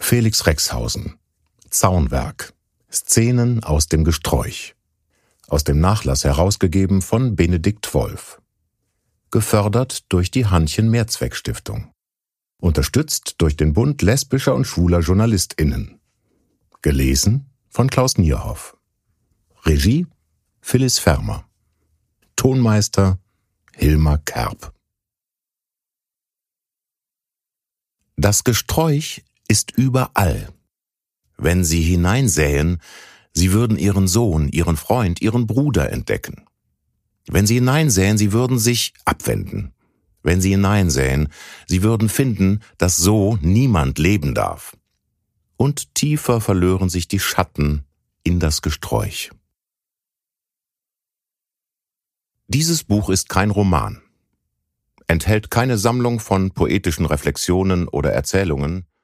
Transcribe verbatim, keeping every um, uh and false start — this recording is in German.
Felix Rexhausen. Zaunwerk. Szenen aus dem Gesträuch. Aus dem Nachlass herausgegeben von Benedikt Wolf. Gefördert durch die Hannchen-Mehrzweck-Stiftung. Unterstützt durch den Bund lesbischer und schwuler JournalistInnen. Gelesen von Klaus Nierhoff. Regie Phyllis Fermer. Tonmeister Hilmar Kerb. Das Gesträuch ist überall. Wenn Sie hineinsähen, Sie würden Ihren Sohn, Ihren Freund, Ihren Bruder entdecken. Wenn Sie hineinsähen, Sie würden sich abwenden. Wenn Sie hineinsähen, Sie würden finden, dass so niemand leben darf. Und tiefer verlören sich die Schatten in das Gesträuch. Dieses Buch ist kein Roman, enthält keine Sammlung von poetischen Reflexionen oder Erzählungen,